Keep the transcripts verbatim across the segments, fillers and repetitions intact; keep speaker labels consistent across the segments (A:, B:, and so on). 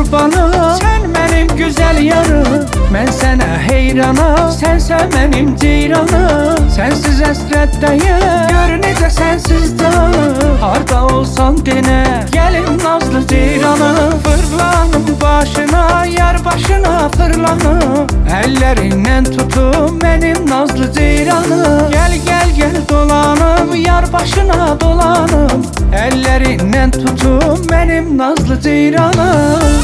A: qurbanım, sən mənim gözəl yarım. Mən sənə heyranam, sənsə mənim ceyranım. Sənsiz əsrətdəyim, gör necə sənsiz canım. Harda olsan denə, gəlim nazlı ceyranım. Fırlanım başına, yar başına fırlanım. Əllərindən tutum mənim nazlı ceyranım. Gəl gəl gəl dolanım, yar başına dolanım. Əllərindən tutum mənim nazlı ceyranım.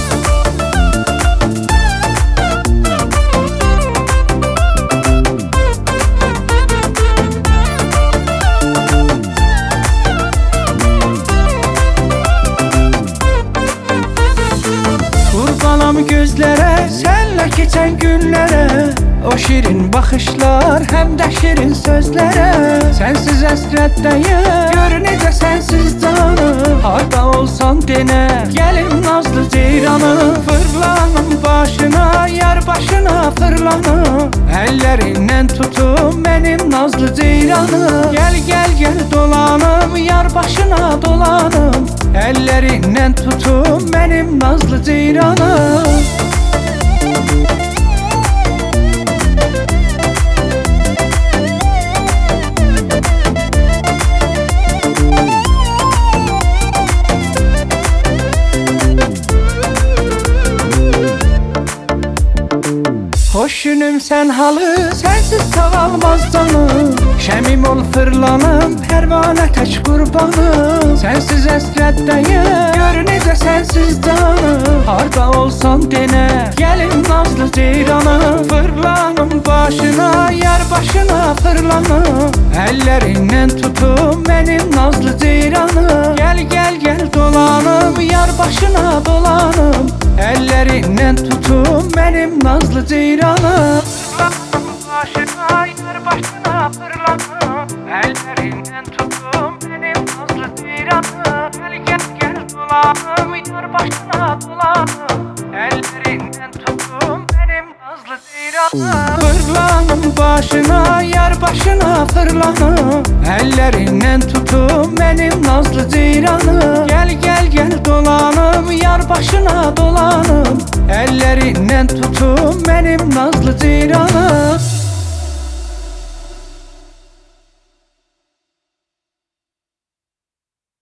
A: Qurbanam gözlərə, sənlə keçən günlərə. O şirin baxışlar, həm də şirin sözlərə. Sənsiz əsrətdəyim, gör necə sənsiz canım. Harda olsan denə, gəlim nazlı ceyranım. Fırlanım başına, yar başına fırlanım. Əllərindən tutum mənim nazlı ceyranım. Gəl gəl gəl dolanım, yar başına dolanım. Əllərindən tutum mənim nazlı ceyranım. Hoş günüm sən halı, sənsiz sağalmaz canım. Şəmim ol fırlanım, pərvanə tək qurbanım. Sənsiz əsrətdəyim, gör necə sənsiz canım. Harda olsan denə, gəlim nazlı ceyranım. Fırlanım başına, yar başına fırlanım. Əllərindən tutum mənim nazlı ceyranım. Gəl gəl gəl dolanım, yar başına dolanım. Əllərindən tutum mənim nazlı ceyranım. Fırlanım başına, yar başına fırlanım. Əllərindən tutum mənim nazlı ceyranım. Gəl gəl gəl dolanım, yar başına dolanım. Əllərindən tutum mənim nazlı ceyranım. Fırlanım başına, yar başına fırlanım. Əllərindən tutum mənim nazlı ceyranım. Gəl gəl gəl dolanım, yar başına dolanım. Əllərindən tutum mənim nazlı ceyranım.